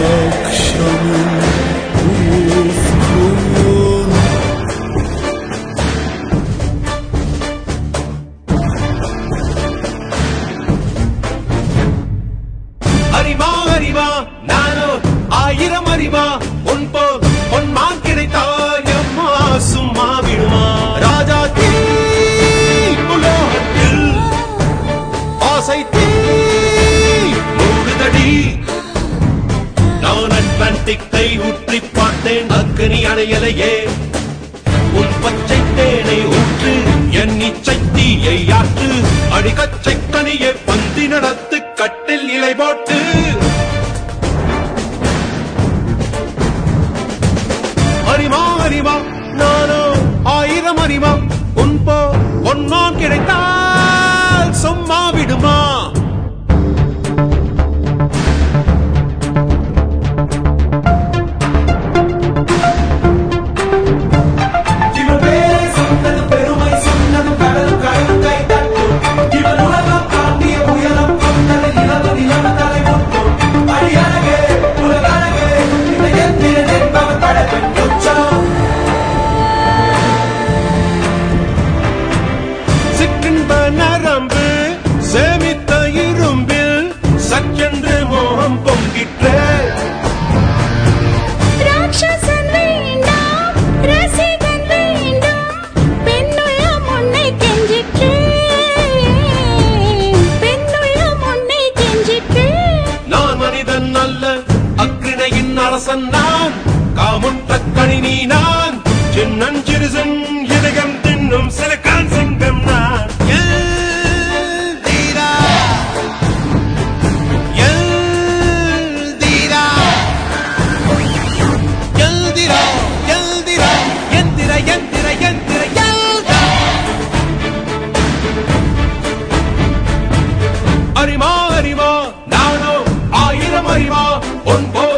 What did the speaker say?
akşamın ufkun. அறிவா அறிவா நானோ ஆயிரம் அறிவா உன் போல் பொன்மான் கிடைத்தாய் அம்மா சும்மா விடுமா ராஜா தீ உலோகத்தில் ஆசை தீ மூடுதடி நான் அட்லாண்டிக்கை ஊற்றி பார்த்தேன் அக்னி அணையலையே உன் பச்சை தேனை ஊற்று என் இச்சை தீயை ஆற்று அடிகச்சை கனியை பந்தி நடத்து கட்டில் இலை போட்டு அறிவா அறிவா நானோ ஆயிரம் அறிவா உன் போ பொன்மான் கிடைத்தால் சும்மா விடுமா நரம்பு சேமித்த இரும்பில் சற்றென்று மோகம் பொங்கிற்று ராட்சசன் வேண்டாம் ரசிகன் வேண்டும் பெண்ணுள்ளம் உன்னை கெஞ்சிற்று பெண்ணுள்ளம் உன்னை கெஞ்சிற்று நான் மனிதன் அல்ல அக்ரிணையின் அரசன் நான் காமுற்ற கணினி நான் சின்னஞ்சிறுசன் இதயம் தின்னும் சிலக்கான் சிங்கம் நான் அறிவா அறிவா நானோ ஆயிரம் அறிவா உன் போ